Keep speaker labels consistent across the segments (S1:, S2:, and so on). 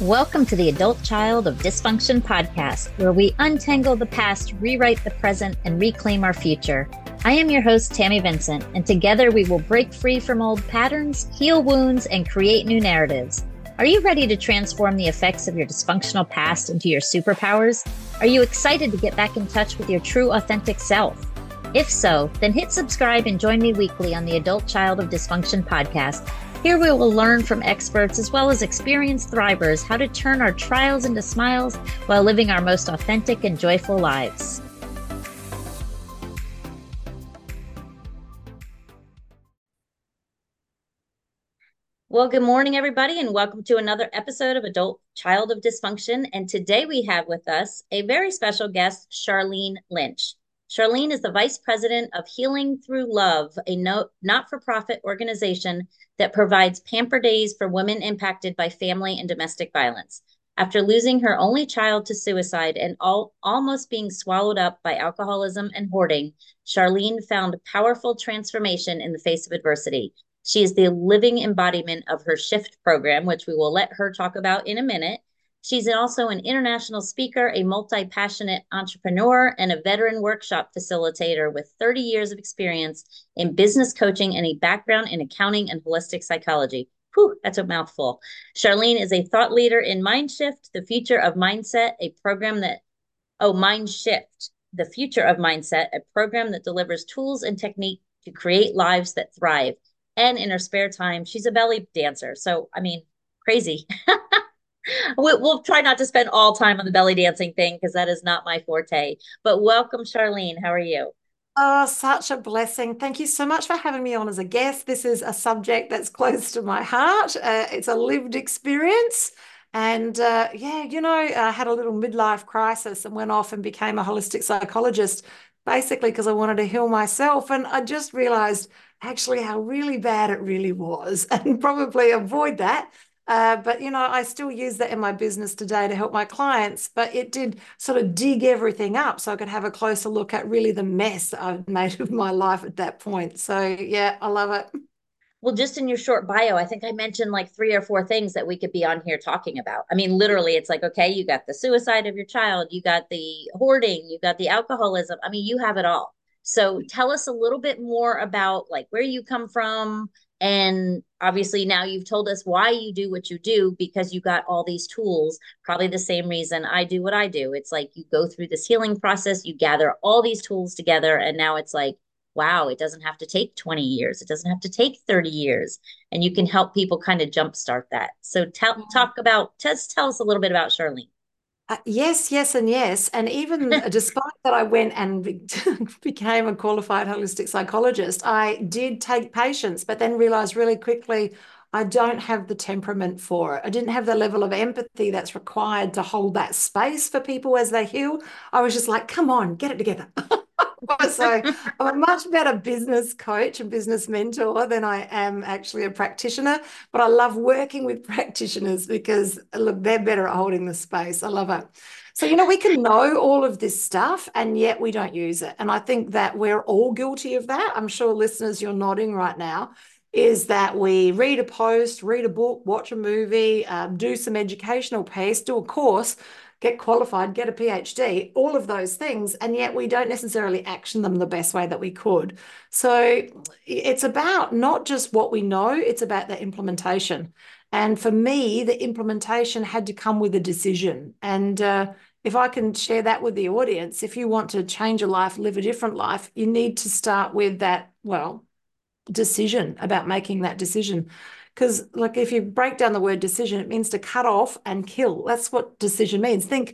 S1: Welcome to the Adult Child of Dysfunction podcast, where we untangle the past, rewrite the present, and reclaim our future. I am your host, Tammy Vincent, and together we will break free from old patterns, heal wounds, and create new narratives. Are you ready to transform the effects of your dysfunctional past into your superpowers? Are you excited to get back in touch with your true, authentic self? If so, then hit subscribe and join me weekly on the Adult Child of Dysfunction podcast. Here we will learn from experts as well as experienced thrivers how to turn our trials into smiles while living our most authentic and joyful lives. Well, good morning, everybody, and welcome to another episode of Adult Child of Dysfunction. And today we have with us a very special guest, Charlene Lynch. Charlene is the Vice President of Healing Through Love, a not-for-profit organization that provides pamper days for women impacted by family and domestic violence. After losing her only child to suicide and almost being swallowed up by alcoholism and hoarding, Charlene found powerful transformation in the face of adversity. She is the living embodiment of her SHIFT program, which we will let her talk about in a minute. She's also an international speaker, a multi-passionate entrepreneur, and a veteran workshop facilitator with 30 years of experience in business coaching and a background in accounting and holistic psychology. Whew, that's a mouthful. Charlene is a thought leader in Mindshift, the future of mindset, a program that, Mindshift, the future of mindset, a program that delivers tools and technique to create lives that thrive. And in her spare time, she's a belly dancer. So, crazy. We'll try not to spend all time on the belly dancing thing because that is not my forte. But welcome, Charlene. How are you?
S2: Oh, such a blessing. Thank you so much for having me on as a guest. This is a subject that's close to my heart. It's a lived experience. And I had a little midlife crisis and went off and became a holistic psychologist, basically because I wanted to heal myself. And I just realized actually how really bad it really was and probably avoid that. I still use that in my business today to help my clients. But it did sort of dig everything up so I could have a closer look at really the mess I've made of my life at that point. So, yeah, I love it.
S1: Well, just in your short bio, I think I mentioned like three or four things that we could be on here talking about. I mean, literally, it's like, okay, you got the suicide of your child, you got the hoarding, you got the alcoholism. I mean, you have it all. So tell us a little bit more about like where you come from. And obviously, now you've told us why you do what you do because you got all these tools, probably the same reason I do what I do. It's like you go through this healing process, you gather all these tools together, and now it's like, wow, it doesn't have to take 20 years. It doesn't have to take 30 years. And you can help people kind of jumpstart that. So tell us a little bit about Charlene.
S2: Yes, yes, and yes. And even despite that, I went and became a qualified holistic psychologist. I did take patients, but then realized really quickly I don't have the temperament for it. I didn't have the level of empathy that's required to hold that space for people as they heal. I was just like, come on, get it together. So I'm a much better business coach and business mentor than I am actually a practitioner. But I love working with practitioners because look, they're better at holding the space. I love it. So, we can know all of this stuff and yet we don't use it. And I think that we're all guilty of that. I'm sure listeners, you're nodding right now, is that we read a post, read a book, watch a movie, do some educational piece, do a course, get qualified, get a PhD, all of those things, and yet we don't necessarily action them the best way that we could. So it's about not just what we know, it's about the implementation. And for me, the implementation had to come with a decision. And if I can share that with the audience, if you want to change your life, live a different life, you need to start with that, decision about making that decision. Because, like, if you break down the word decision, it means to cut off and kill. That's what decision means. Think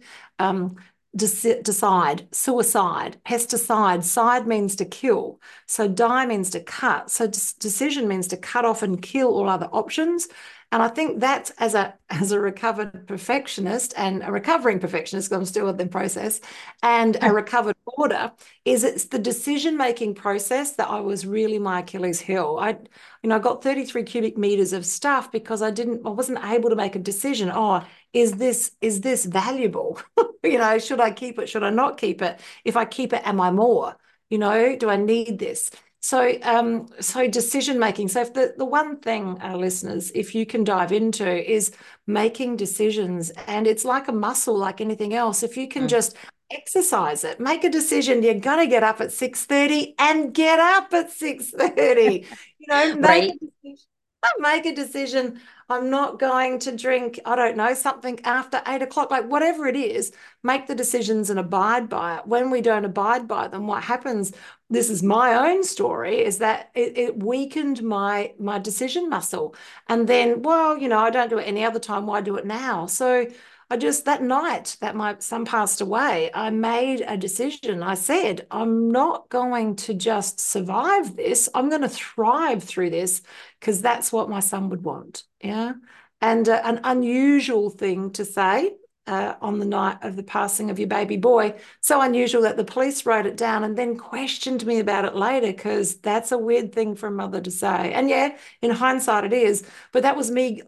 S2: decide, suicide, pesticide. Side means to kill. So die means to cut. So decision means to cut off and kill all other options. And I think that's as a recovered perfectionist and a recovering perfectionist, because I'm still in the process, and a recovered hoarder, is it's the decision-making process that I was really my Achilles heel. I got 33 cubic meters of stuff because I wasn't able to make a decision. Oh, is this valuable? Should I keep it? Should I not keep it? If I keep it, am I more? Do I need this? So decision making. So if the one thing, our listeners, if you can dive into is making decisions, and it's like a muscle, like anything else. If you can
S1: Mm.
S2: just exercise it, make a decision. You're gonna get up at 6:30 and get up at 6:30. Make
S1: Right,
S2: a decision. Make a decision. I'm not going to drink, I don't know, something after 8 o'clock, like whatever it is, make the decisions and abide by it. When we don't abide by them, what happens, this is my own story, is that it weakened my decision muscle. And then, well, I don't do it any other time. Why do it now? So I just, that night that my son passed away, I made a decision. I said, I'm not going to just survive this. I'm going to thrive through this because that's what my son would want. Yeah. And an unusual thing to say on the night of the passing of your baby boy. So unusual that the police wrote it down and then questioned me about it later because that's a weird thing for a mother to say. And yeah, in hindsight, it is. But that was me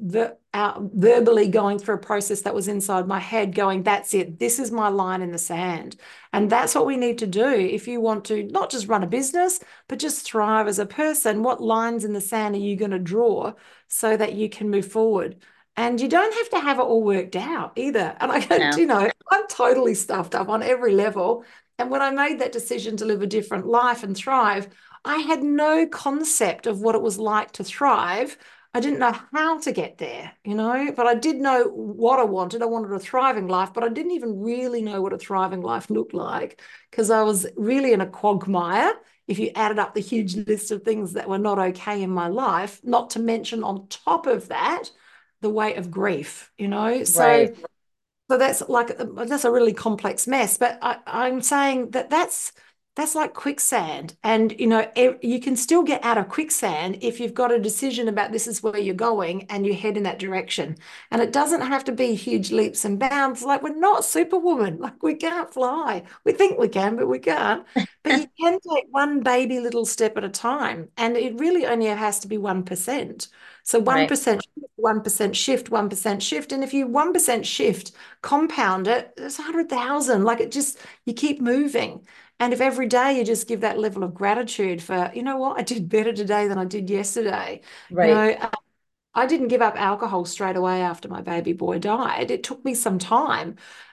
S2: verbally going through a process that was inside my head, going, that's it. This is my line in the sand. And that's what we need to do if you want to not just run a business, but just thrive as a person. What lines in the sand are you going to draw so that you can move forward? And you don't have to have it all worked out either. And
S1: no,
S2: I'm totally stuffed up on every level. And when I made that decision to live a different life and thrive, I had no concept of what it was like to thrive. I didn't know how to get there, but I did know what I wanted. I wanted a thriving life, but I didn't even really know what a thriving life looked like because I was really in a quagmire. If you added up the huge list of things that were not okay in my life, not to mention on top of that, the weight of grief,
S1: right,
S2: So that's a really complex mess. But I'm saying that's like quicksand, and you can still get out of quicksand if you've got a decision about this is where you're going and you head in that direction. And it doesn't have to be huge leaps and bounds. Like we're not superwoman. Like we can't fly. We think we can, but we can't. But you can take one baby little step at a time, and it really only has to be 1%. So
S1: right,
S2: 1%, 1% shift, 1% shift. And if you 1% shift, compound it, it's 100,000. Like it just, you keep moving. And if every day you just give that level of gratitude for, you know what, I did better today than I did yesterday. You
S1: right,
S2: know, I didn't give up alcohol straight away after my baby boy died. It took me some time.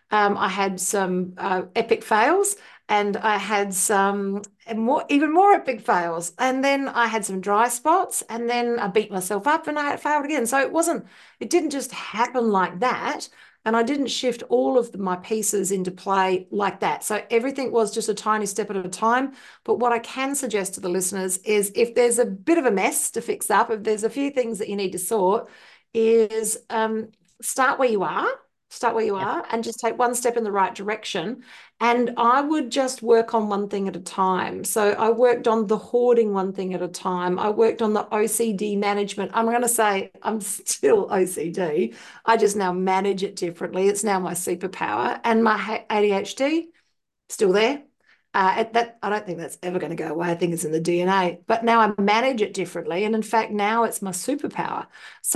S2: I had some epic fails and I had some even more epic fails. And then I had some dry spots and then I beat myself up and I failed again. So it didn't just happen like that. And I didn't shift all of my pieces into play like that. So everything was just a tiny step at a time. But what I can suggest to the listeners is if there's a bit of a mess to fix up, if there's a few things that you need to sort, is start where you are, start where you
S1: yeah,
S2: are, and just take one step in the right direction. And I would just work on one thing at a time. So I worked on the hoarding one thing at a time. I worked on the OCD management. I'm going to say I'm still OCD. I just now manage it differently. It's now my superpower. And my ADHD, still there. That I don't think that's ever going to go away. I think it's in the DNA. But now I manage it differently, and in fact, now it's my superpower.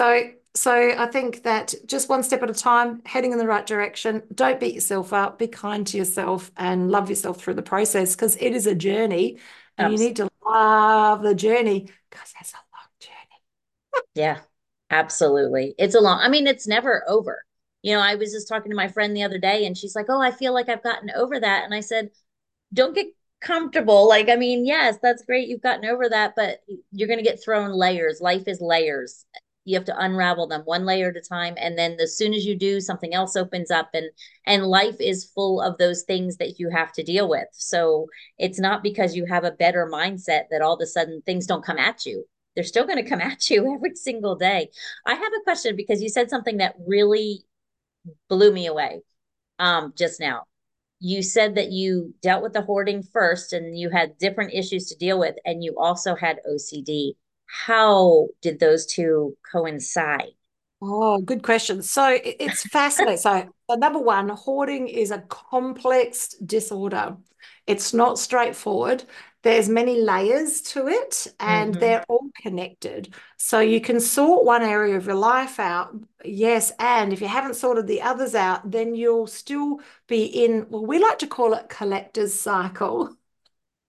S2: So I think that just one step at a time, heading in the right direction. Don't beat yourself up. Be kind to yourself and love yourself through the process because it is a journey, and you need
S1: absolutely,
S2: to love the journey because that's a long journey.
S1: yeah, absolutely. It's a long, I mean, it's never over. I was just talking to my friend the other day and she's like, "Oh, I feel like I've gotten over that." And I said, "Don't get comfortable." Like, I mean, yes, that's great. You've gotten over that, but you're going to get thrown layers. Life is layers. You have to unravel them one layer at a time. And then as soon as you do, something else opens up and life is full of those things that you have to deal with. So it's not because you have a better mindset that all of a sudden things don't come at you. They're still going to come at you every single day. I have a question because you said something that really blew me away just now. You said that you dealt with the hoarding first and you had different issues to deal with, and you also had OCD. How did those two coincide?
S2: Oh, good question. So it's fascinating. So number one, hoarding is a complex disorder. It's not straightforward. There's many layers to it, and
S1: Hmm.
S2: they're all connected. So you can sort one area of your life out, yes, and if you haven't sorted the others out, then you'll still be in, well, we like to call it collector's cycle.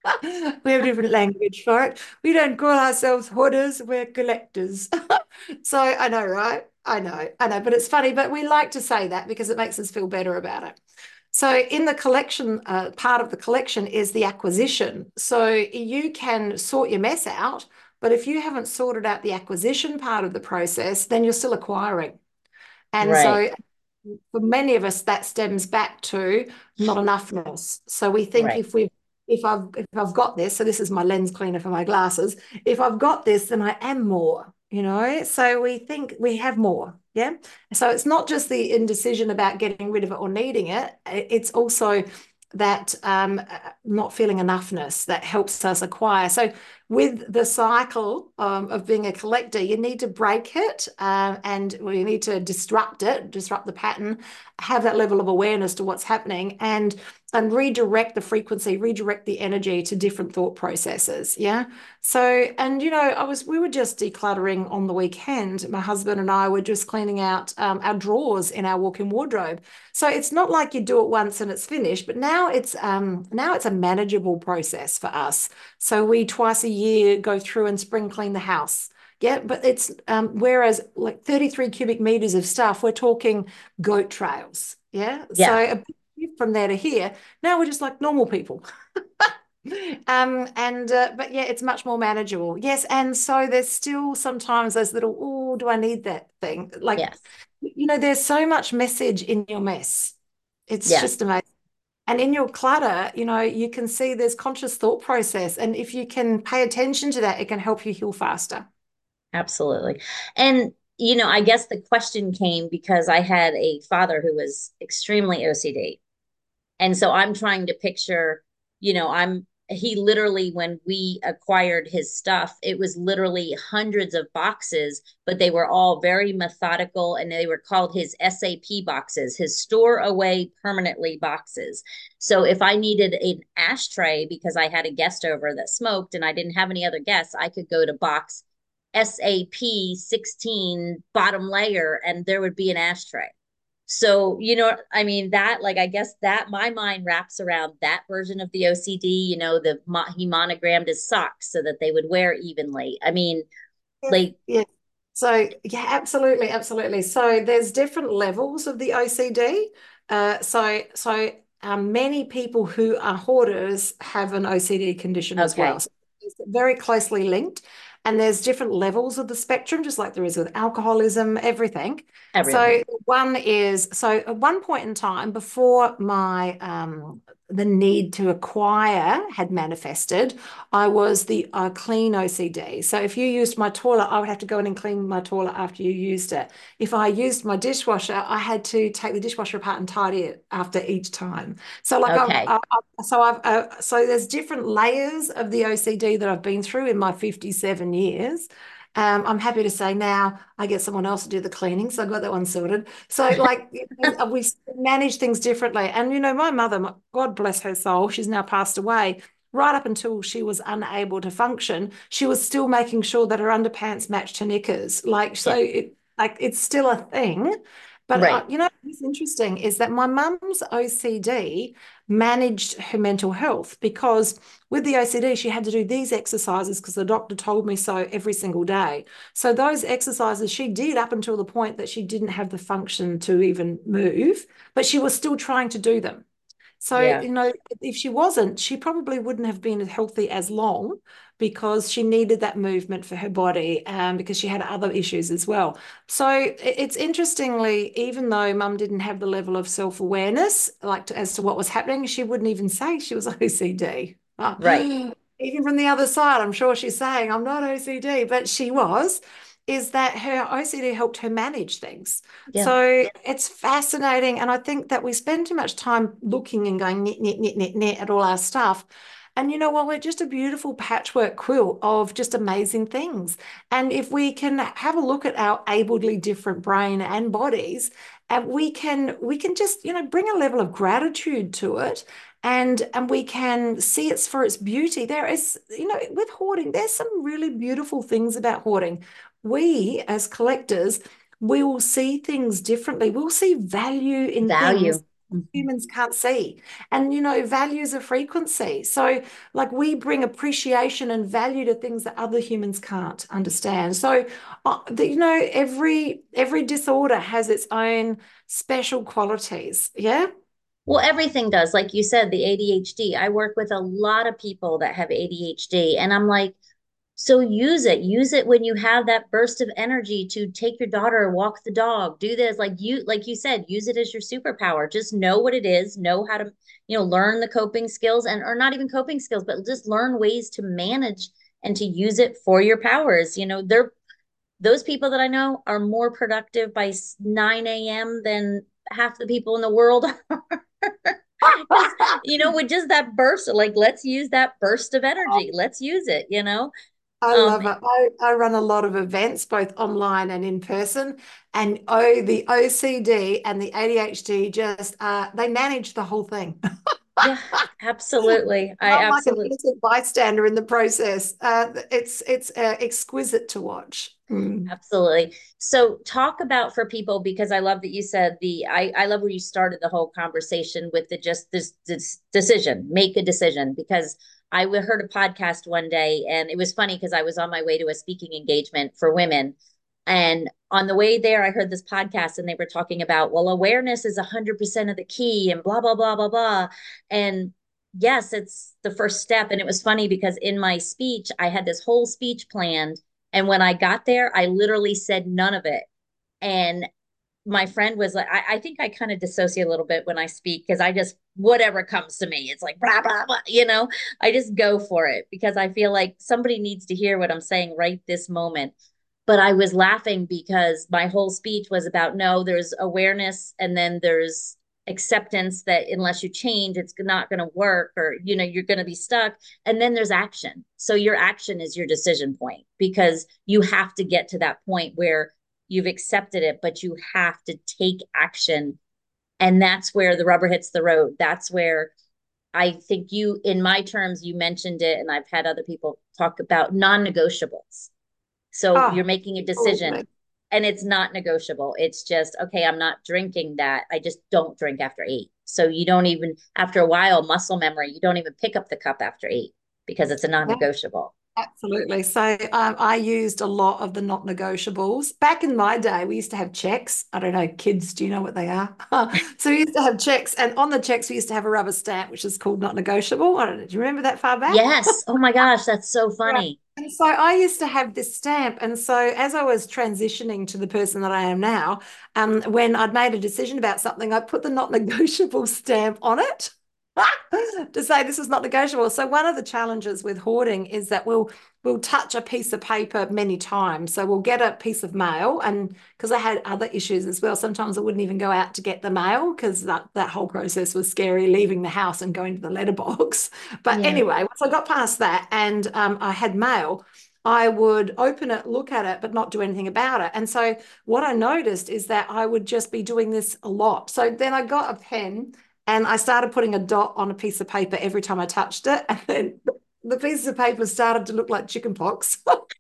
S2: We have different language for it. We don't call ourselves hoarders, we're collectors. So I know, right? I know, but it's funny, but we like to say that because it makes us feel better about it. So in the collection, part of the collection is the acquisition. So you can sort your mess out, but if you haven't sorted out the acquisition part of the process, then you're still acquiring. And
S1: Right,
S2: so for many of us, that stems back to not enoughness. So we think
S1: right.
S2: if I've got this, so this is my lens cleaner for my glasses. If I've got this, then I am more, you know. So we think we have more. Yeah. So it's not just the indecision about getting rid of it or needing it. It's also that not feeling enoughness that helps us acquire. So with the cycle of being a collector, you need to break it and we need to disrupt it, disrupt the pattern, have that level of awareness to what's happening and redirect the frequency, redirect the energy to different thought processes. Yeah. So, and we were just decluttering on the weekend. My husband and I were just cleaning out our drawers in our walk-in wardrobe. So it's not like you do it once and it's finished, but now it's a manageable process for us. So we twice a year go through and spring clean the house. Yeah, but it's whereas like 33 cubic meters of stuff, we're talking goat trails. Yeah. So
S1: Yeah,
S2: a big shift from there to here. Now we're just like normal people. And but yeah, it's much more manageable. Yes, and so there's still sometimes those little, oh, do I need that thing? Like,
S1: yes,
S2: there's so much message in your mess. It's
S1: yes.
S2: just amazing. And in your clutter, you can see there's conscious thought process. And if you can pay attention to that, it can help you heal faster.
S1: Absolutely. And, I guess the question came because I had a father who was extremely OCD. And so I'm trying to picture, he literally, when we acquired his stuff, it was literally hundreds of boxes, but they were all very methodical and they were called his SAP boxes, his store away permanently boxes. So if I needed an ashtray because I had a guest over that smoked and I didn't have any other guests, I could go to box SAP 16 bottom layer and there would be an ashtray. So, I mean, that, like, I guess that my mind wraps around that version of the OCD, he monogrammed his socks so that they would wear evenly. I mean,
S2: Yes,
S1: like,
S2: yes. So yeah, absolutely, absolutely. So there's different levels of the OCD. Many people who are hoarders have an OCD condition as well.
S1: okay,
S2: So it's very closely linked. And there's different levels of the spectrum, just like there is with alcoholism, everything.
S1: everything.
S2: So at one point in time, before my the need to acquire had manifested, I was the clean OCD. So if you used my toilet, I would have to go in and clean my toilet after you used it. If I used my dishwasher, I had to take the dishwasher apart and tidy it after each time. So like
S1: Okay.
S2: so there's different layers of the OCD that I've been through in my 57 years. I'm happy to say now I get someone else to do the cleaning, so I got that one sorted. So like we manage things differently, and my mother, God bless her soul, she's now passed away. Right up until she was unable to function, she was still making sure that her underpants matched her knickers.
S1: Yeah.
S2: Like it's still a thing. But
S1: Right.
S2: what's interesting is that my mum's OCD managed her mental health because with the OCD, she had to do these exercises because the doctor told me so every single day. So those exercises she did up until the point that she didn't have the function to even move, but she was still trying to do them. So,
S1: Yeah.
S2: if she wasn't, she probably wouldn't have been healthy as long because she needed that movement for her body because she had other issues as well. So it's interestingly, even though mum didn't have the level of self-awareness as to what was happening, she wouldn't even say she was OCD.
S1: Right.
S2: Even from the other side, I'm sure she's saying, I'm not OCD, but she was. Is that her OCD helped her manage things?
S1: Yeah.
S2: So it's fascinating. And I think that we spend too much time looking and going knit, knit, knit, knit, knit at all our stuff. And you know what? We're just a beautiful patchwork quilt of just amazing things. And if we can have a look at our ably different brain and bodies, and we can just, bring a level of gratitude to it. And we can see it's for its beauty. There is, with hoarding, there's some really beautiful things about hoarding. We as collectors we will see things differently. We'll see value in things
S1: Value.
S2: humans can't see. And, values are frequency. So, like, we bring appreciation and value to things that other humans can't understand. So, every disorder has its own special qualities. Yeah.
S1: Well, everything does. Like you said, the ADHD. I work with a lot of people that have ADHD, and I'm like, so use it. Use it when you have that burst of energy to take your daughter, walk the dog, do this. Like you said, use it as your superpower. Just know what it is, know how to, learn the coping skills and or not even coping skills, but just learn ways to manage and to use it for your powers. Those people that I know are more productive by 9 a.m. than half the people in the world. Just, with just that burst, like let's use that burst of energy. Let's use it.
S2: I
S1: Um,
S2: love it. I run a lot of events, both online and in person. And the OCD and the ADHD just they manage the whole thing.
S1: yeah, absolutely. I
S2: I'm like an
S1: absolutely,
S2: innocent bystander in the process. It's exquisite to watch. Mm.
S1: absolutely. So talk about for people because I love that you said I love where you started the whole conversation with the just this decision, make a decision because heard a podcast one day and it was funny because I was on my way to a speaking engagement for women. And on the way there, I heard this podcast and they were talking about, well, awareness is 100% of the key and blah, blah, blah, blah, blah. And yes, it's the first step. And it was funny because in my speech, I had this whole speech planned. And when I got there, I literally said none of it. And my friend was like, I think I kind of dissociate a little bit when I speak because I just, whatever comes to me, it's like, blah, blah, blah, I just go for it because I feel like somebody needs to hear what I'm saying right this moment. But I was laughing because my whole speech was about no, there's awareness and then there's acceptance that unless you change, it's not going to work or, you're going to be stuck. And then there's action. So your action is your decision point because you have to get to that point where you've accepted it, but you have to take action. And that's where the rubber hits the road. That's where I think in my terms, you mentioned it, and I've had other people talk about non negotiables. So
S2: Oh,
S1: you're making a decision
S2: absolutely.
S1: and it's not negotiable. It's just, okay, I'm not drinking that. I just don't drink after 8. So you don't even, after a while, muscle memory, you don't even pick up the cup after 8 because it's a non
S2: Yeah.
S1: negotiable.
S2: Absolutely. So I used a lot of the not negotiables. Back in my day, we used to have checks. I don't know, kids, do you know what they are? So we used to have checks, and on the checks, we used to have a rubber stamp, which is called not negotiable. I don't know. Do you remember that far back?
S1: Yes. Oh my gosh, that's so
S2: Right.
S1: funny.
S2: And so I used to have this stamp. And so as I was transitioning to the person that I am now, when I'd made a decision about something, I put the not negotiable stamp on it to say this is not negotiable. So one of the challenges with hoarding is that we'll touch a piece of paper many times. So we'll get a piece of mail, and because I had other issues as well, sometimes I wouldn't even go out to get the mail because that whole process was scary, leaving the house and going to the letterbox. But
S1: Yeah.
S2: anyway, once I got past that and I had mail, I would open it, look at it, but not do anything about it. And so what I noticed is that I would just be doing this a lot. So then I got a pen and I started putting a dot on a piece of paper every time I touched it. And then the pieces of paper started to look like chicken pox.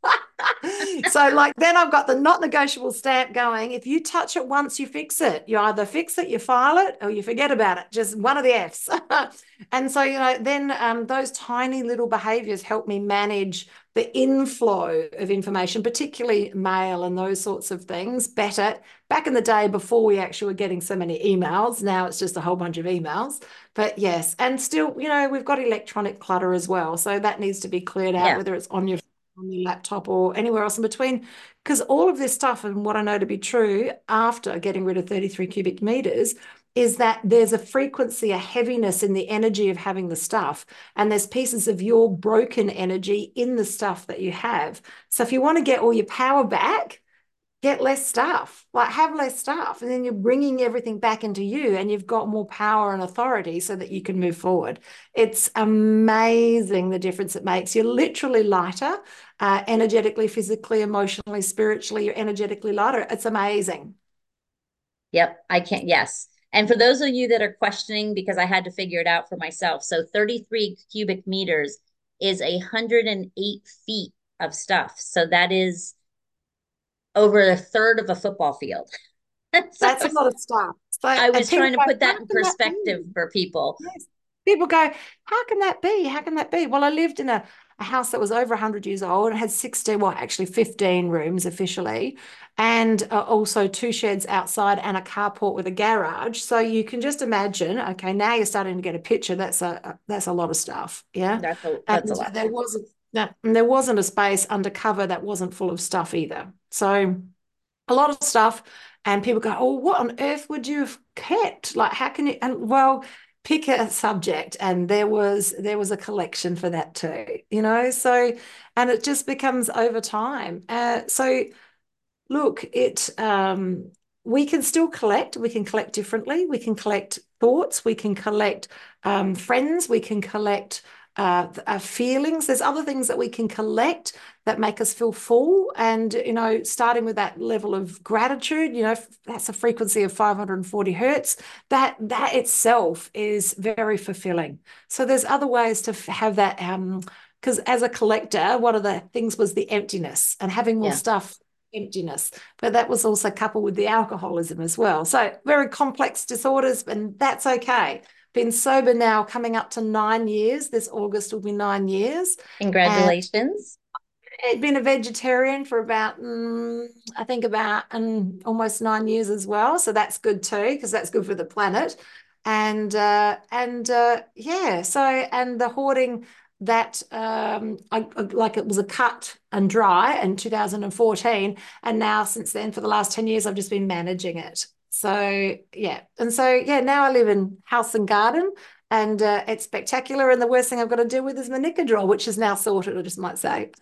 S2: So, like, then I've got the not negotiable stamp going. If you touch it once, you fix it. You either fix it, you file it, or you forget about it. Just one of the F's. And so, then those tiny little behaviors help me manage the inflow of information, particularly mail and those sorts of things, better. Back in the day, before we actually were getting so many emails, now it's just a whole bunch of emails. But yes, and still, we've got electronic clutter as well. So that needs to be cleared out,
S1: Yeah.
S2: whether it's on your laptop or anywhere else in between. Because all of this stuff, and what I know to be true after getting rid of 33 cubic meters, is that there's a frequency, a heaviness in the energy of having the stuff. And there's pieces of your broken energy in the stuff that you have. So if you want to get all your power back, get less stuff, like have less stuff. And then you're bringing everything back into you and you've got more power and authority so that you can move forward. It's amazing the difference it makes. You're literally lighter, energetically, physically, emotionally, spiritually, you're energetically lighter. It's amazing.
S1: Yep. I can't. Yes. And for those of you that are questioning, because I had to figure it out for myself. So 33 cubic meters is 108 feet of stuff. So that is over a third of a football field. So
S2: That's a lot of stuff. So,
S1: I
S2: and
S1: was
S2: people
S1: trying to
S2: go,
S1: put
S2: how
S1: that in
S2: can that
S1: perspective
S2: be?
S1: for people.
S2: Yes. People go, how can that be? How can that be? Well, I lived in a house that was over 100 years old and had 16, well, actually 15 rooms officially, and also two sheds outside and a carport with a garage. So you can just imagine, okay, now you're starting to get a picture. That's a lot of stuff. Yeah.
S1: That's a
S2: And
S1: lot.
S2: there wasn't a space undercover that wasn't full of stuff either. So a lot of stuff. And people go, oh, what on earth would you have kept? Like, how can you? And well, pick a subject, and there was a collection for that too, So, and it just becomes over time. So look, we can still collect. We can collect differently. We can collect thoughts. We can collect friends. We can collect feelings. There's other things that we can collect that make us feel full. And, starting with that level of gratitude, that's a frequency of 540 hertz. That itself is very fulfilling. So there's other ways to have that. Because as a collector, one of the things was the emptiness and having more
S1: Yeah.
S2: stuff emptiness, but that was also coupled with the alcoholism as well. So very complex disorders, and that's okay. Been sober now coming up to 9 years. This August will be 9 years. And
S1: Congratulations.
S2: I'd been a vegetarian for about, I think about almost 9 years as well. So that's good too, because that's good for the planet. And yeah, so and the hoarding that like it was a cut and dry in 2014, and now since then for the last 10 years I've just been managing it. So yeah, and so yeah, now I live in house and garden, and it's spectacular. And the worst thing I've got to deal with is my knicker drawer, which is now sorted, I just might say.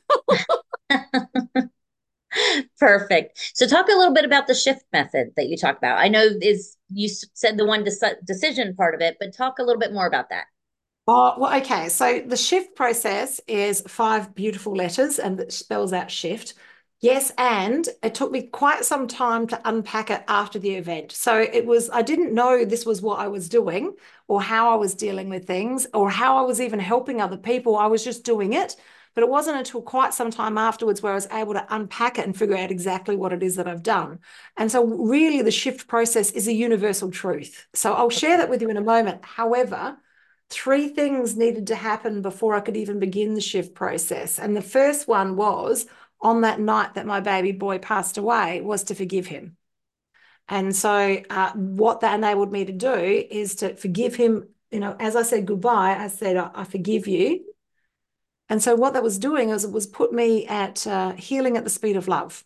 S1: Perfect. So talk a little bit about the shift method that you talked about. I know is you said the one decision part of it, but talk a little bit more about that.
S2: Oh, well, okay. So the shift process is five beautiful letters and it spells out shift. Yes, and it took me quite some time to unpack it after the event. So I didn't know this was what I was doing or how I was dealing with things or how I was even helping other people. I was just doing it. But it wasn't until quite some time afterwards where I was able to unpack it and figure out exactly what it is that I've done. And so, really, the shift process is a universal truth. So, I'll share
S1: Okay.
S2: that with you in a moment. However, three things needed to happen before I could even begin the shift process. And the first one was on that night that my baby boy passed away was to forgive him. And so what that enabled me to do is to forgive him. As I said goodbye, I said, I forgive you. And so what that was doing is it was put me at healing at the speed of love.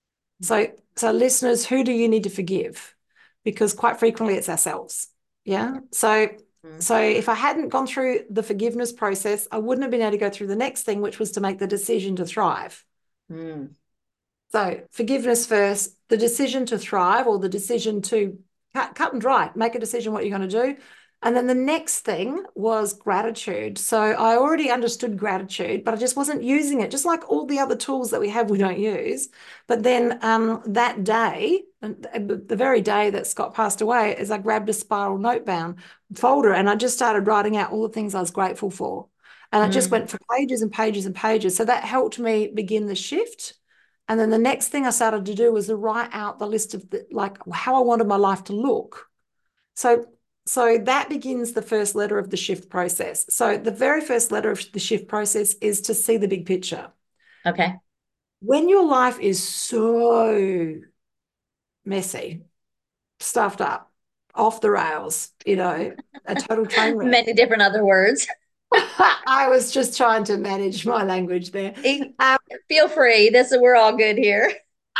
S2: So listeners, who do you need to forgive? Because quite frequently it's ourselves. Yeah. So
S1: Mm,
S2: so if I hadn't gone through the forgiveness process, I wouldn't have been able to go through the next thing, which was to make the decision to thrive.
S1: mm,
S2: So forgiveness first, the decision to thrive or the decision to cut and dry, make a decision what you're going to do. And then the next thing was gratitude. So I already understood gratitude, but I just wasn't using it, just like all the other tools that we have, we don't use. But then that day, the very day that Scott passed away, is I grabbed a spiral note bound folder and I just started writing out all the things I was grateful for. And it just
S1: mm,
S2: went for pages and pages and pages. So that helped me begin the shift. And then the next thing I started to do was to write out the list of like how I wanted my life to look. So so that begins the first letter of the shift process. So the very first letter of the shift process is to see the big picture.
S1: okay.
S2: When your life is so messy, stuffed up, off the rails, a total train wreck.
S1: Many different other words.
S2: I was just trying to manage my language there.
S1: Eh,
S2: Um,
S1: Feel free. We're all good here.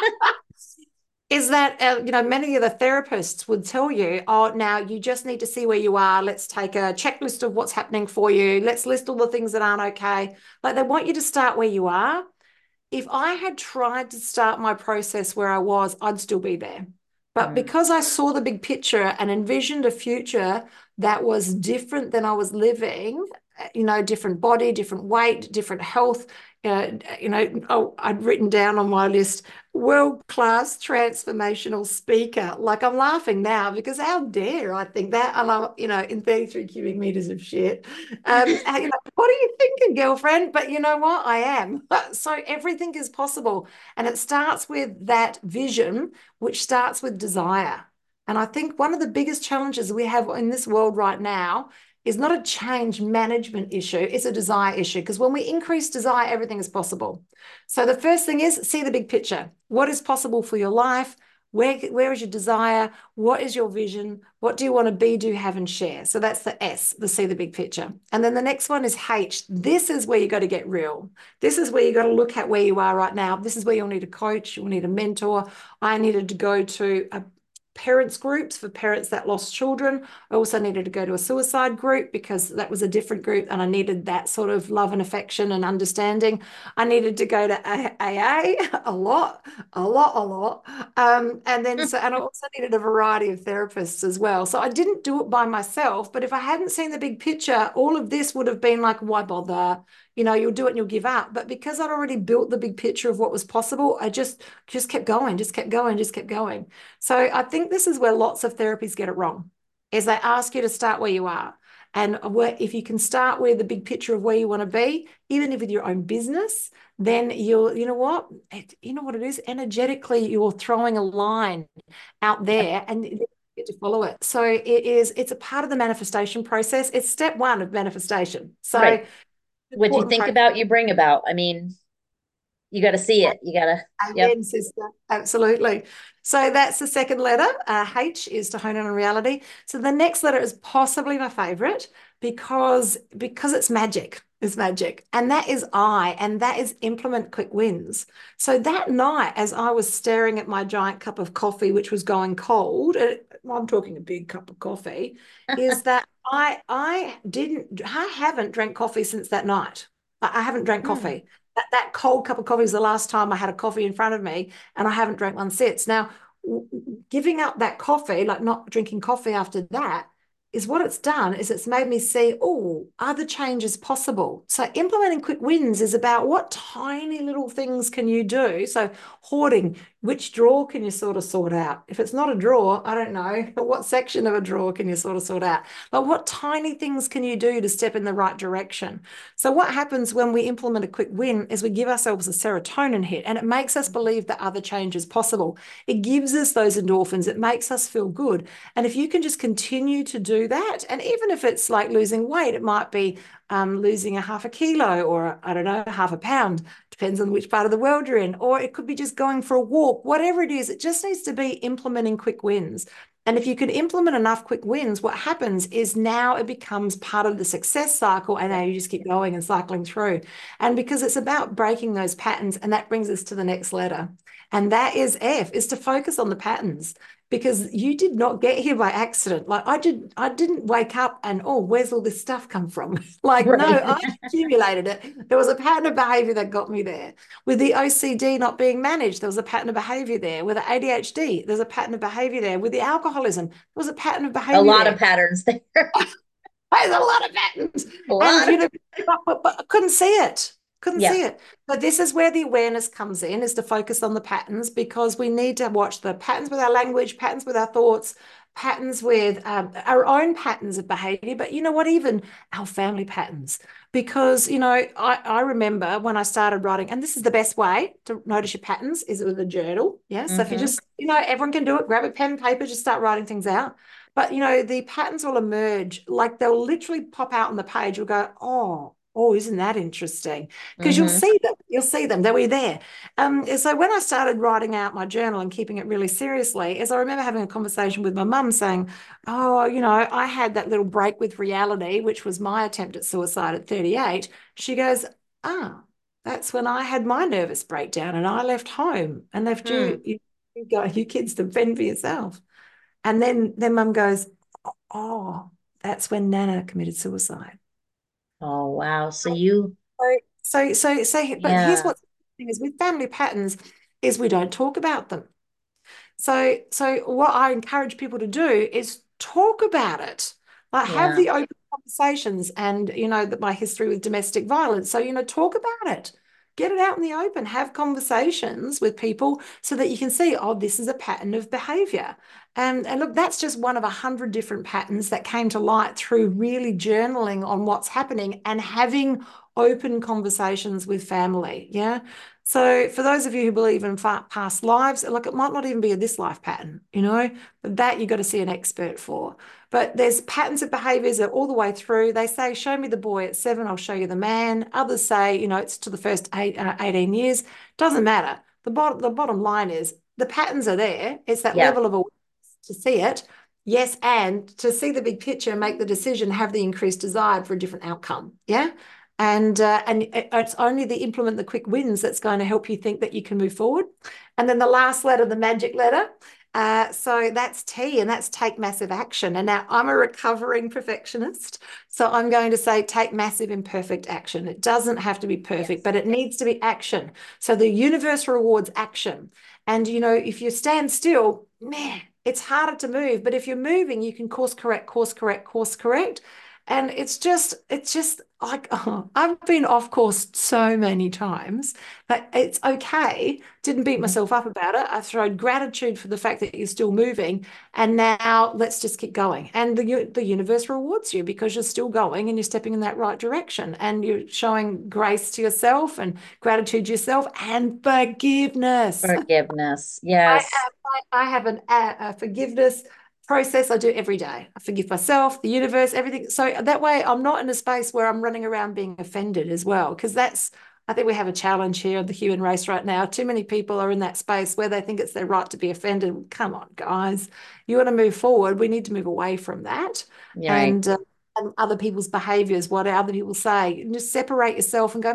S2: is that many of the therapists would tell you, oh, now you just need to see where you are. Let's take a checklist of what's happening for you. Let's list all the things that aren't okay. Like they want you to start where you are. If I had tried to start my process where I was, I'd still be there. But
S1: Mm,
S2: because I saw the big picture and envisioned a future that was different than I was living, different body, different weight, different health, oh, I'd written down on my list, world-class transformational speaker. Like I'm laughing now because how dare I think that? And I'm, in 33 cubic meters of shit. What are you thinking, girlfriend? But you know what? I am. So everything is possible. And it starts with that vision, which starts with desire. And I think one of the biggest challenges we have in this world right now is not a change management issue, it's a desire issue. Because when we increase desire, everything is possible. So the first thing is see the big picture. What is possible for your life? Where is your desire? What is your vision? What do you want to be, do, have, and share? So that's the S, the see the big picture. And then the next one is H. This is where you got to get real. This is where you got to look at where you are right now. This is where you'll need a coach, you'll need a mentor. I needed to go to a parents groups for parents that lost children. I also needed to go to a suicide group because that was a different group and I needed that sort of love and affection and understanding. I needed to go to AA a lot, a lot, a lot. And I also needed a variety of therapists as well. So I didn't do it by myself, but if I hadn't seen the big picture, all of this would have been like, why bother? You'll do it and you'll give up. But because I'd already built the big picture of what was possible, I just kept going, just kept going, just kept going. So I think this is where lots of therapies get it wrong, is they ask you to start where you are. And if you can start with the big picture of where you want to be, even if with your own business, then you know what? You know what it is? Energetically, you're throwing a line out
S1: Yep.
S2: there and you get to follow it. So it's a part of the manifestation process. It's step one of manifestation. So
S1: Right. What you
S2: important
S1: think
S2: process.
S1: about, you bring about. I mean, you got to see it. You got to, yep.
S2: Amen, sister. Absolutely. So that's the second letter. H is to hone in on reality. So the next letter is possibly my favorite because it's magic. It's magic. And that is I, and that is implement quick wins. So that night, as I was staring at my giant cup of coffee, which was going cold, I'm talking a big cup of coffee, is that I haven't drank coffee since that night. I haven't drank
S1: Hmm.
S2: coffee. That cold cup of coffee was the last time I had a coffee in front of me, and I haven't drank one since. Now, giving up that coffee, like not drinking coffee after that, is what it's done is it's made me see, oh, other changes possible. So implementing quick wins is about what tiny little things can you do. So hoarding, which drawer can you sort of sort out? If it's not a drawer, I don't know, but what section of a drawer can you sort of sort out? But what tiny things can you do to step in the right direction? So what happens when we implement a quick win is we give ourselves a serotonin hit and it makes us believe that other change is possible. It gives us those endorphins. It makes us feel good. And if you can just continue to do that, and even if it's like losing weight, it might be losing a half a kilo or I don't know, half a pound, depends on which part of the world you're in, or it could be just going for a walk, whatever it is, it just needs to be implementing quick wins. And if you can implement enough quick wins, what happens is now it becomes part of the success cycle, and now you just keep going and cycling through. And because it's about breaking those patterns, and that brings us to the next letter. And that is F, is to focus on the patterns because you did not get here by accident. Like I didn't wake up and, oh, where's all this stuff come from? Like, no,
S1: Right.
S2: I accumulated it. There was a pattern of behavior that got me there. With the OCD not being managed, there was a pattern of behavior there. With the ADHD, there's a pattern of behavior there. With the alcoholism, there was a pattern of
S1: A
S2: behavior
S1: lot
S2: there.
S1: of patterns there.
S2: There's a lot of patterns.
S1: A
S2: And,
S1: lot of,
S2: but I couldn't see it. Couldn't see
S1: yeah.
S2: it. But this is where the awareness comes in, is to focus on the patterns because we need to watch the patterns with our language, patterns with our thoughts, patterns with our own patterns of behavior. But you know what? Even our family patterns. Because, I remember when I started writing, and this is the best way to notice your patterns is with a journal. Yeah. So if you
S1: Hmm.
S2: just, everyone can do it, grab a pen and paper, just start writing things out. But the patterns will emerge, like they'll literally pop out on the page. You'll go, oh, isn't that interesting? Because you'll
S1: Hmm.
S2: see them, they'll be there. So when I started writing out my journal and keeping it really seriously, as I remember having a conversation with my mum saying, oh, I had that little break with reality, which was my attempt at suicide at 38. She goes, ah, that's when I had my nervous breakdown and I left home and left
S1: Hmm.
S2: you kids to fend for yourself. And then mum goes, oh, that's when Nana committed suicide.
S1: Oh, wow. So you,
S2: But here's
S1: yeah,
S2: what's interesting is with family patterns is we don't talk about them. So what I encourage people to do is talk about it. Like have
S1: yeah.
S2: the open conversations and that my history with domestic violence. So talk about it. get it out in the open, have conversations with people so that you can see, oh, this is a pattern of behavior. And look, that's just one of 100 different patterns that came to light through really journaling on what's happening and having open conversations with family. Yeah. So for those of you who believe in past lives, look, it might not even be a this life pattern, but that you've got to see an expert for. But there's patterns of behaviors that all the way through. They say, show me the boy at 7, I'll show you the man. Others say, it's to the first 18 years. Doesn't matter. The bottom line is the patterns are there. It's that
S1: Yeah.
S2: level of awareness to see it. Yes, and to see the big picture, make the decision, have the increased desire for a different outcome. Yeah. And it's only the implement the quick wins that's going to help you think that you can move forward. And then the last letter, the magic letter. So that's T, and that's take massive action. And now I'm a recovering perfectionist. So I'm going to say take massive imperfect action. It doesn't have to be perfect,
S1: Yes.
S2: but it needs to be action. So the universe rewards action. And, if you stand still, man, it's harder to move. But if you're moving, you can course correct, course correct, course correct. And it's just like, oh, I've been off course so many times, but it's okay. Didn't beat
S1: Mhm.
S2: myself up about it. I showed gratitude for the fact that you're still moving. And now let's just keep going. And the universe rewards you because you're still going and you're stepping in that right direction. And you're showing grace to yourself and gratitude to yourself and forgiveness.
S1: Forgiveness.
S2: I
S1: Yes.
S2: have, I have a forgiveness process I do every day. I forgive myself, the universe, everything. So that way I'm not in a space where I'm running around being offended as well. Because I think we have a challenge here of the human race right now. Too many people are in that space where they think it's their right to be offended. Come on, guys. You want to move forward. We need to move away from that.
S1: You're right.
S2: And other people's behaviors, what other people say, and just separate yourself and go,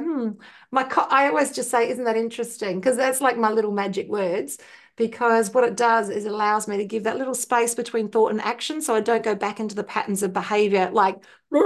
S2: I always just say, isn't that interesting? Because that's like my little magic words because what it does is it allows me to give that little space between thought and action so I don't go back into the patterns of behavior like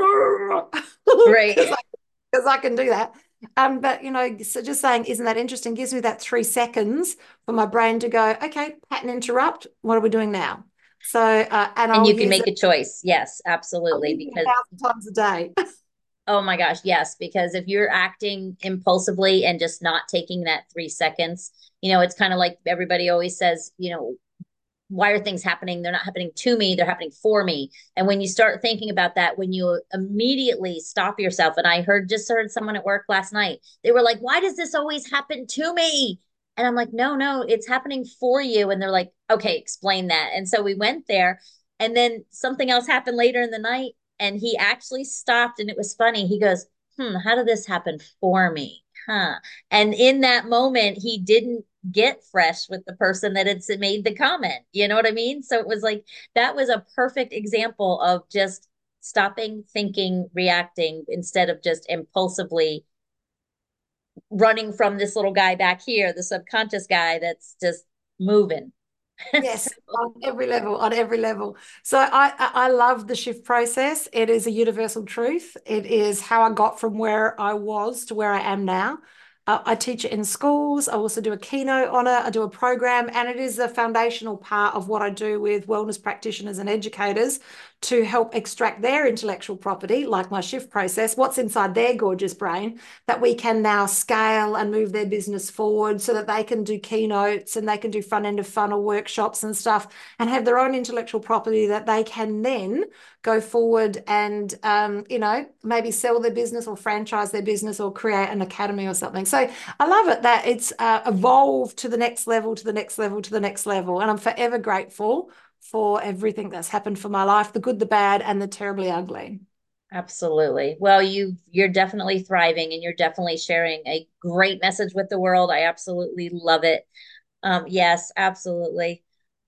S1: Right.
S2: because I can do that. But so just saying, isn't that interesting? Gives me that 3 seconds for my brain to go, okay, pattern interrupt. What are we doing now? So, and
S1: And
S2: I'll
S1: you can
S2: use
S1: make
S2: it.
S1: a choice. Yes,
S2: I'll
S1: absolutely.
S2: use it
S1: Because
S2: 1,000 times a day.
S1: oh my gosh, yes, because if you're acting impulsively and just not taking that 3 seconds, it's kind of like everybody always says, why are things happening? They're not happening to me, they're happening for me. And when you start thinking about that, when you immediately stop yourself, and I just heard someone at work last night, they were like, why does this always happen to me? And I'm like, no, no, it's happening for you. And they're like, okay, explain that. And so we went there, and then something else happened later in the night, and he actually stopped, and it was funny. He goes, how did this happen for me? Huh. And in that moment, he didn't get fresh with the person that had made the comment. You know what I mean? So it was like that was a perfect example of just stopping, thinking, reacting instead of just impulsively running from this little guy back here, the subconscious guy that's just moving. So,
S2: Yes, on every level, on every level. So I love the shift process. It is a universal truth. It is how I got from where I was to where I am now. I teach it in schools. I also do a keynote on it. I do a program, and it is a foundational part of what I do with wellness practitioners and educators to help extract their intellectual property, like my shift process, what's inside their gorgeous brain, that we can now scale and move their business forward so that they can do keynotes and they can do front end of funnel workshops and stuff and have their own intellectual property that they can then go forward and maybe sell their business or franchise their business or create an academy or something. So I love it that it's evolved to the next level, to the next level, to the next level. And I'm forever grateful for everything that's happened for my life, the good, the bad, and the terribly ugly.
S1: absolutely. Well, you're definitely thriving, and you're definitely sharing a great message with the world. I absolutely love it. Yes, absolutely.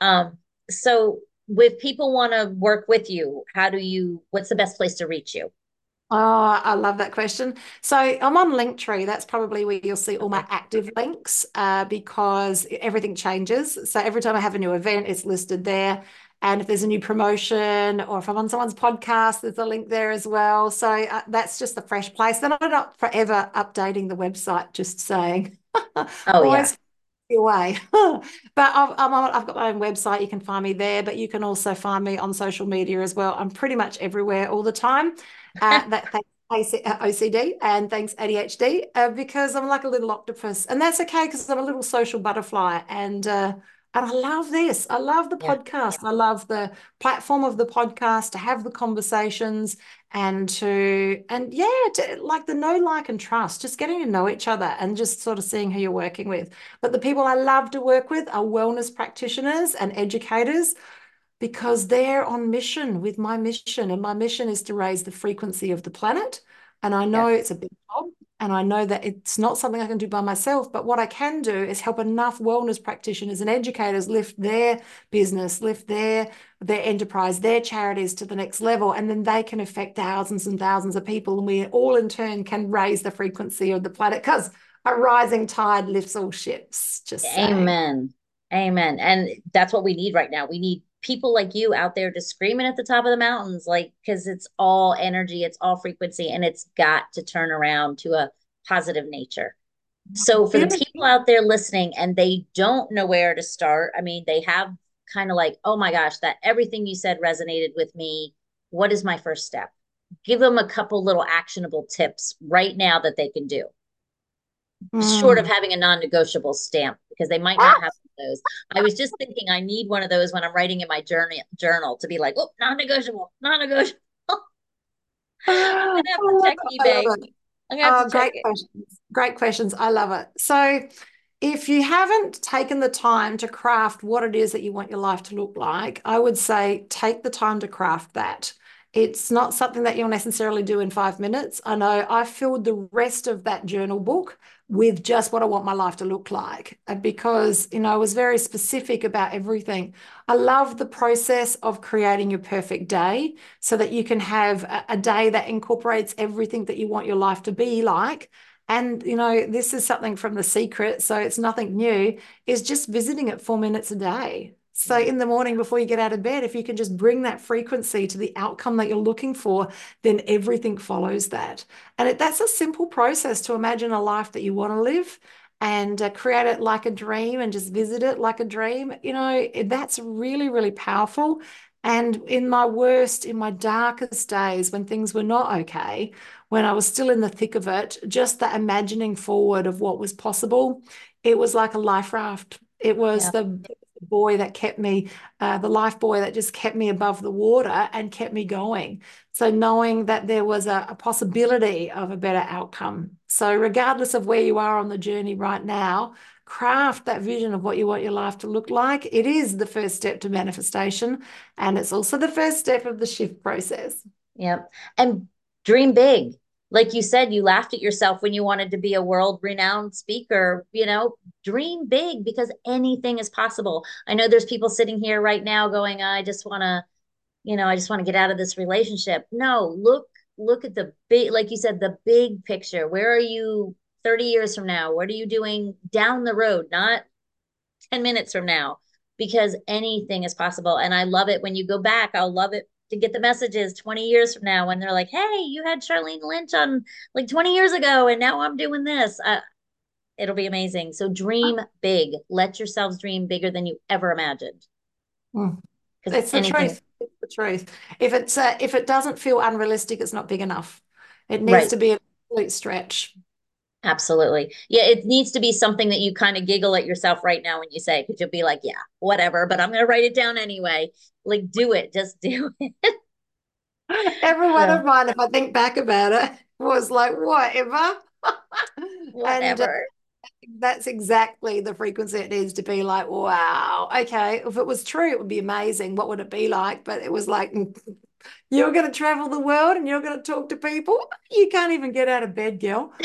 S1: So if people want to work with you, what's the best place to reach you?
S2: Oh, I love that question. So I'm on Linktree. That's probably where you'll see all my
S1: Okay.
S2: active links because everything changes. So every time I have a new event, it's listed there. And if there's a new promotion or if I'm on someone's podcast, there's a link there as well. So that's just the fresh place. Then I'm not forever updating the website, just saying.
S1: Oh yeah.
S2: Always away. But I've got my own website. You can find me there, but you can also find me on social media as well. I'm pretty much everywhere all the time. That OCD and thanks ADHD, because I'm like a little octopus, and that's okay because I'm a little social butterfly, and I love this. I love the
S1: Yeah.
S2: podcast. I love the platform of the podcast to have the conversations and yeah, to like the know, like, and trust, just getting to know each other and just sort of seeing who you're working with. But the people I love to work with are wellness practitioners and educators because they're on mission with my mission. And my mission is to raise the frequency of the planet. And I know
S1: Yes.
S2: it's a big job. And I know that it's not something I can do by myself. But what I can do is help enough wellness practitioners and educators lift their business, lift their enterprise, their charities to the next level. And then they can affect thousands and thousands of people. And we all in turn can raise the frequency of the planet because a rising tide lifts all ships. Just saying.
S1: Amen. Amen. And that's what we need right now. We need people like you out there just screaming at the top of the mountains, like, because it's all energy, it's all frequency, and it's got to turn around to a positive nature. So, for the people out there listening and they don't know where to start, I mean, they have kind of like, oh my gosh, that everything you said resonated with me. What is my first step? Give them a couple little actionable tips right now that they can do, short of
S2: Mm.
S1: having a non-negotiable stamp, because they might not have those. I was just thinking I need one of those when I'm writing in my journal to be like, oh, non-negotiable, non-negotiable. I'm
S2: I
S1: gonna have to
S2: love
S1: check
S2: it. I love
S1: eBay.
S2: it.
S1: I'm gonna have to
S2: Oh,
S1: check
S2: great
S1: it.
S2: questions. Great questions. I love it. So, if you haven't taken the time to craft what it is that you want your life to look like, I would say take the time to craft that. It's not something that you'll necessarily do in 5 minutes. I know I filled the rest of that journal book with just what I want my life to look like because, I was very specific about everything. I love the process of creating your perfect day so that you can have a day that incorporates everything that you want your life to be like. And, this is something from The Secret, so it's nothing new, is just visiting it 4 minutes a day. So
S1: Yeah.
S2: in the morning before you get out of bed, if you can just bring that frequency to the outcome that you're looking for, then everything follows that. And that's a simple process to imagine a life that you want to live and create it like a dream and just visit it like a dream. That's really, really powerful. And in my darkest days, when things were not okay, when I was still in the thick of it, just that imagining forward of what was possible, it was like a life raft. It was
S1: Yeah.
S2: the boy that kept me, the life boy that just kept me above the water and kept me going. So knowing that there was a possibility of a better outcome. So regardless of where you are on the journey right now, craft that vision of what you want your life to look like. It is the first step to manifestation, and it's also the first step of the shift process.
S1: Yep. And dream big. Like you said, you laughed at yourself when you wanted to be a world renowned speaker, dream big because anything is possible. I know there's people sitting here right now going, I just want to get out of this relationship. No, look at the big, like you said, the big picture. Where are you 30 years from now? What are you doing down the road, not 10 minutes from now? Because anything is possible. And I love it when you go back. I'll love it to get the messages 20 years from now when they're like, hey, you had Charlene Lynch on like 20 years ago, and now I'm doing this. It'll be amazing. So dream big. Let yourselves dream bigger than you ever imagined
S2: Mm.
S1: because
S2: It's the
S1: anything,
S2: truth. It's the truth. If it doesn't feel unrealistic, it's not big enough. It needs
S1: right.
S2: to be an absolute stretch.
S1: Absolutely. Yeah, it needs to be something that you kind of giggle at yourself right now when you say, because you'll be like, yeah, whatever, but I'm going to write it down anyway. Like, do it. Just do it.
S2: Every one of
S1: So,
S2: mine, if I think back about it, was like, whatever. And
S1: whatever.
S2: that's exactly the frequency it needs to be like, wow, okay. If it was true, it would be amazing. What would it be like? But it was like, you're going to travel the world and you're going to talk to people. You can't even get out of bed, girl.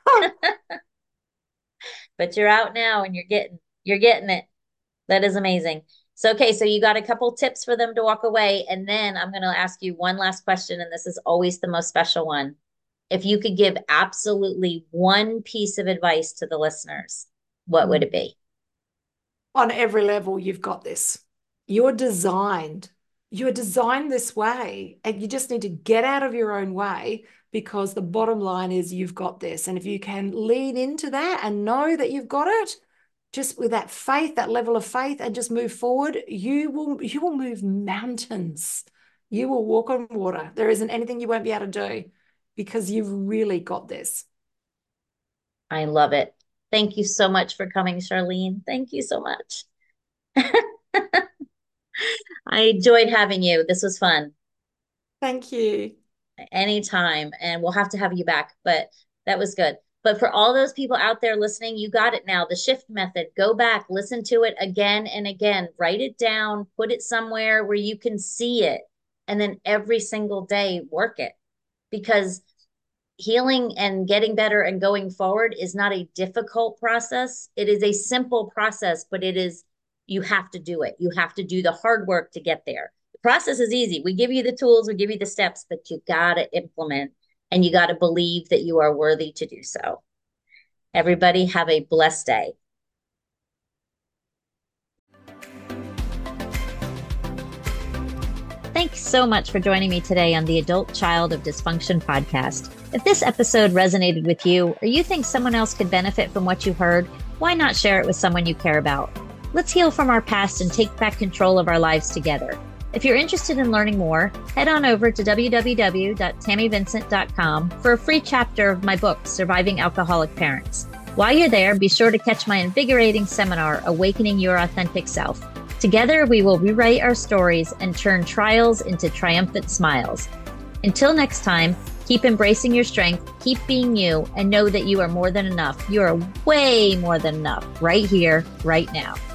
S1: But you're out now and you're getting it. That is amazing. So, okay, so you got a couple tips for them to walk away. And then I'm going to ask you one last question, and this is always the most special one. If you could give absolutely one piece of advice to the listeners, what would it be?
S2: On every level, you've got this. You're designed. You're designed this way, and you just need to get out of your own way because the bottom line is you've got this. And if you can lean into that and know that you've got it, just with that faith, that level of faith, and just move forward, you will move mountains. You will walk on water. There isn't anything you won't be able to do. because you've really got this.
S1: I love it. Thank you so much for coming, Charlene. Thank you so much. I enjoyed having you. This was fun.
S2: Thank you.
S1: Anytime. And we'll have to have you back, but that was good. But for all those people out there listening, you got it now. The shift method, go back, listen to it again and again, write it down, put it somewhere where you can see it. And then every single day, work it, because healing and getting better and going forward is not a difficult process. It is a simple process, but you have to do it. You have to do the hard work to get there. The process is easy. We give you the tools, we give you the steps, but you got to implement and you got to believe that you are worthy to do so. Everybody have a blessed day. Thanks so much for joining me today on the Adult Child of Dysfunction podcast. If this episode resonated with you, or you think someone else could benefit from what you heard, why not share it with someone you care about? Let's heal from our past and take back control of our lives together. If you're interested in learning more, head on over to www.tammyvincent.com for a free chapter of my book, Surviving Alcoholic Parents. While you're there, be sure to catch my invigorating seminar, Awakening Your Authentic Self. Together, we will rewrite our stories and turn trials into triumphant smiles. Until next time, keep embracing your strength, keep being you, and know that you are more than enough. You are way more than enough right here, right now.